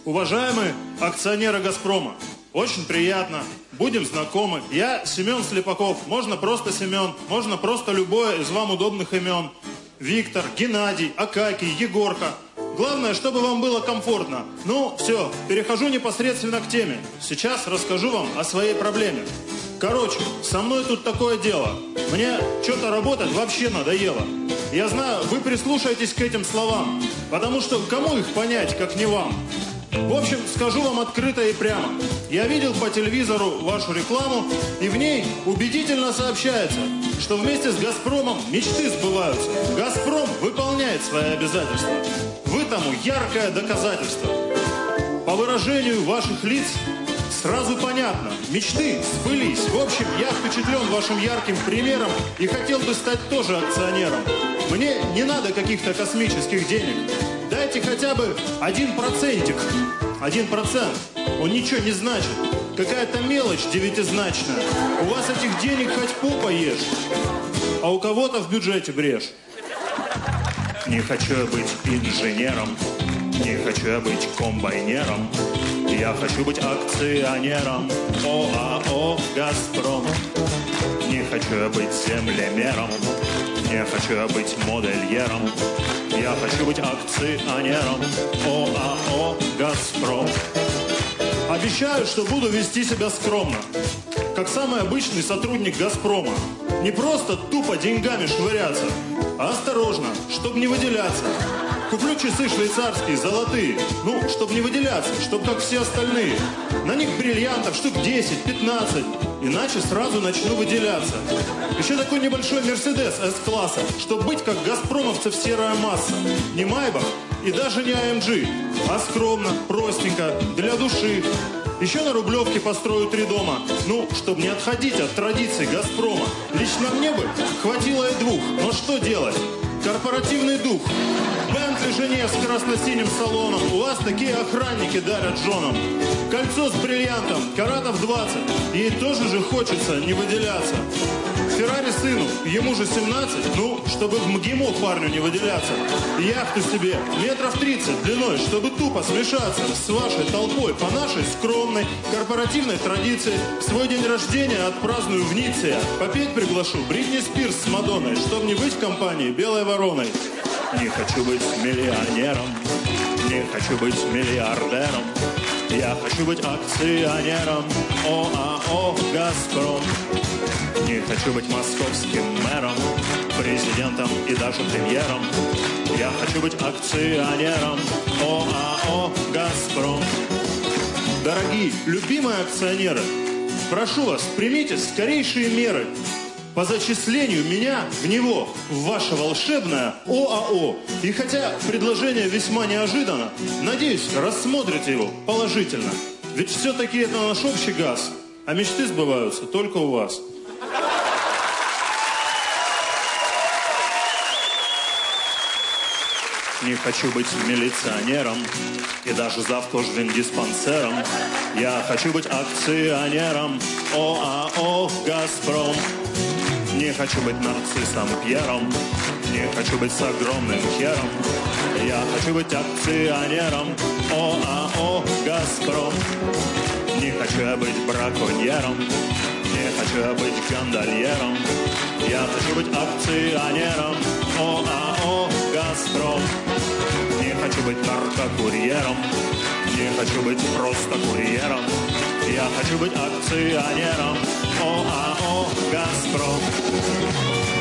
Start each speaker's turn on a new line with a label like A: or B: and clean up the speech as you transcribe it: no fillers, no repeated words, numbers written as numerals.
A: Уважаемые акционеры «Газпрома», очень приятно, будем знакомы. Я Семен Слепаков, можно просто Семен, можно просто любое из вам удобных имен. Виктор, Геннадий, Акакий, Егорка. Главное, чтобы вам было комфортно. Ну, все, перехожу непосредственно к теме. Сейчас расскажу вам о своей проблеме. Короче, со мной тут такое дело. Мне что-то работать вообще надоело. Я знаю, вы прислушаетесь к этим словам, потому что кому их понять, как не вам? В общем, скажу вам открыто и прямо. Я видел по телевизору вашу рекламу, и в ней убедительно сообщается, что вместе с «Газпромом» мечты сбываются. «Газпром» выполняет свои обязательства. Вы тому яркое доказательство. По выражению ваших лиц сразу понятно, мечты сбылись. В общем, я впечатлен вашим ярким примером и хотел бы стать тоже акционером. Мне не надо каких-то космических денег. Дайте хотя бы 1%. 1%. Он ничего не значит. Какая-то мелочь девятизначная. У вас этих денег хоть попа ешь, а у кого-то в бюджете брешь. Не хочу я быть инженером, не хочу я быть комбайнером. Я хочу быть акционером ОАО «Газпром». Не хочу я быть землемером, не хочу я быть модельером. Я хочу быть акционером ОАО «Газпром». Обещаю, что буду вести себя скромно, как самый обычный сотрудник «Газпрома». Не просто тупо деньгами швыряться, а осторожно, чтобы не выделяться. Куплю часы швейцарские, золотые, ну, чтобы не выделяться, чтобы как все остальные. На них бриллиантов штук 10-15, иначе сразу начну выделяться. Еще такой небольшой Мерседес С-класса, чтобы быть как газпромовцев серая масса. Не Майбах и даже не АМГ, а скромно, простенько, для души. Еще на Рублевке построю 3 дома, ну, чтобы не отходить от традиций «Газпрома». Лично мне бы хватило и 2, но что делать? Корпоративный дух. Бентли жене с красно-синим салоном. У вас такие охранники дарят женам. Кольцо с бриллиантом, каратов 20. Ей тоже же хочется не выделяться. Феррари сыну, ему же 17, ну, чтобы в МГИМО парню не выделяться. Яхту себе метров 30 длиной, чтобы тупо смешаться с вашей толпой по нашей скромной корпоративной традиции. Свой день рождения отпраздную в Ницце. Попеть приглашу Бритни Спирс с Мадонной, чтобы не быть в компании белой вороной. Не хочу быть миллионером, не хочу быть миллиардером. Я хочу быть акционером ОАО «Газпром». Не хочу быть московским мэром, президентом и даже премьером. Я хочу быть акционером ОАО «Газпром». Дорогие, любимые акционеры, прошу вас, примите скорейшие меры по зачислению меня в него, в ваше волшебное ОАО. И хотя предложение весьма неожиданно, надеюсь, рассмотрите его положительно. Ведь все-таки это наш общий газ, а мечты сбываются только у вас. Не хочу быть милиционером и даже завкожвендиспансером. Я хочу быть акционером ОАО «Газпром». Не хочу быть нарциссом Пьером, не хочу быть с огромным хером. Я хочу быть акционером ОАО «Газпром». Не хочу я быть браконьером, не хочу я быть гондольером. Я хочу быть акционером ОАО «Газпром». Не хочу быть наркокурьером, не хочу быть просто курьером. Я хочу быть акционером ОАО «Газпром».